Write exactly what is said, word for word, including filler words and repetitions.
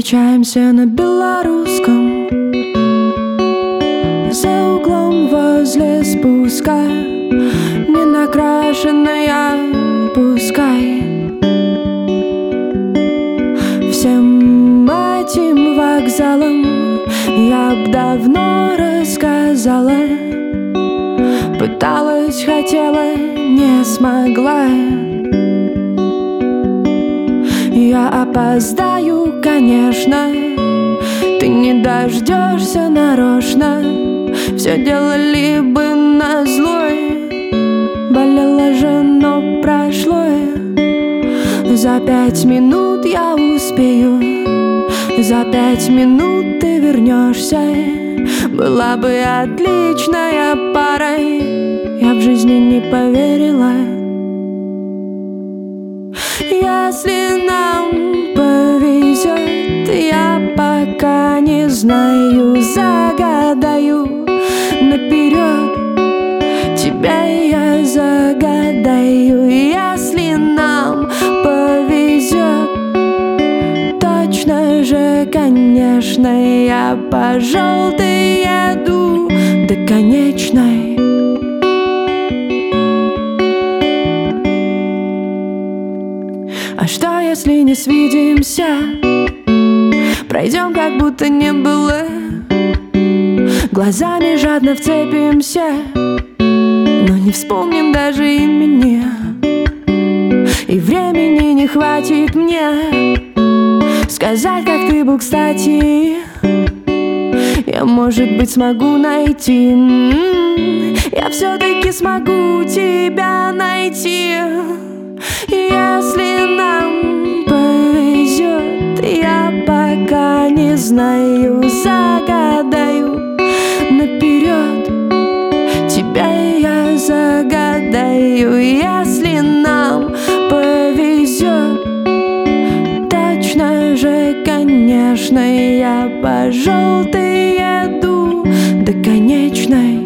Встречаемся на белорусском, за углом возле спуска, не накрашенная, пускай. Всем этим вокзалам я б давно рассказала. Пыталась, хотела, не смогла. Я опоздаю, конечно, ты не дождешься нарочно. Все делали бы назло, болело же, но прошло. За пять минут я успею, за пять минут ты вернешься. Была бы отличная пара, я в жизни не поверила. Если нам повезет, я пока не знаю, загадаю наперед, тебя я загадаю. Если нам повезет, точно же, конечно, я по желтой еду до конечной. А что, если не свидимся? Пройдем, как будто не было. Глазами жадно вцепимся, но не вспомним даже имени. И времени не хватит мне сказать, как ты был, кстати. Я, может быть, смогу найти, я все-таки смогу тебя найти. Если нам повезет, я пока не знаю, загадаю наперед, тебя я загадаю. Если нам повезет, точно же, конечно, я по желтой еду до конечной.